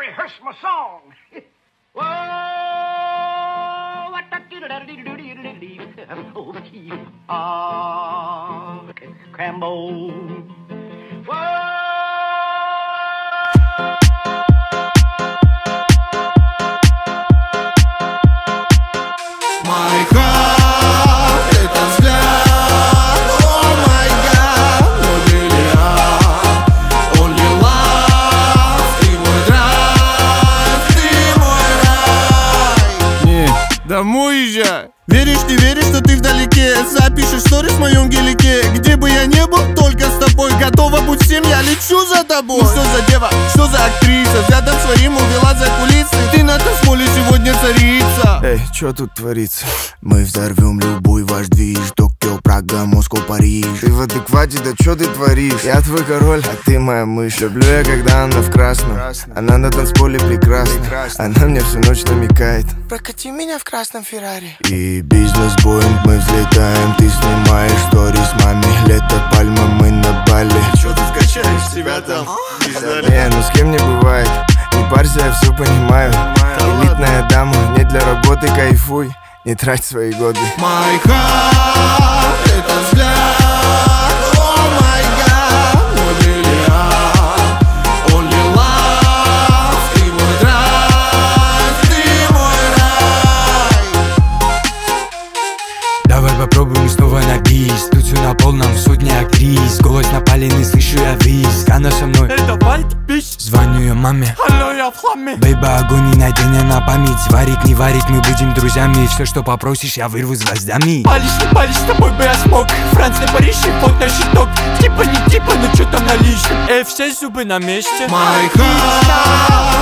rehearse my song. Whoa, Crambo. My heart, это взгляд, oh my god, мой бриллиант, only love, ты мой драйв, ты мой рай. Не, домой езжай. Веришь, не веришь, что ты вдалеке? Запишешь сторис в моем гелике. Где бы я не был, только с тобой. Готова будь всем, я лечу за тобой. Ну что за дева, что за актриса? Взглядом своим увела за кулисы. Ты на танцполе сегодня царица. Эй, чё тут творится? Мы взорвем любой ваш движ. Токио, Прага, Москва, Париж. Ты в адеквате, да чё ты творишь? Я твой король, а ты моя мышь. Люблю я, когда она в красном. Она на танцполе прекрасна. Она мне всю ночь намекает: прокати меня в красном Феррари. И бизнес-боинг, мы взлетаем. Ты снимаешь сторис, маме. Лето, пальма, мы на Бали. Чё ты скачаешь себя там? Не, ну с кем не бывает. Не парься, я все понимаю. Элитная дама, не для работы, кайфуй. Не трать свои годы. My heart, это взгляд, oh my god, мой бриллиант, only love, ты мой драйв, ты мой рай. Давай попробуем снова на бис. Тут все на полном, сотни актрис. Голос напаленный, слышу я визг. Она со мной, это вальт, бич. Звоню ее маме, алло, я в хламе. Бейба, огонь и надень на память. Варить, не варить, мы будем друзьями. Все, что попросишь, я вырву с гвоздями. Палишь, не палишь, с тобой бы я смог. Франция, Париж и фот на щиток. Типа не типа, но что там наличным. Все зубы на месте. My heart,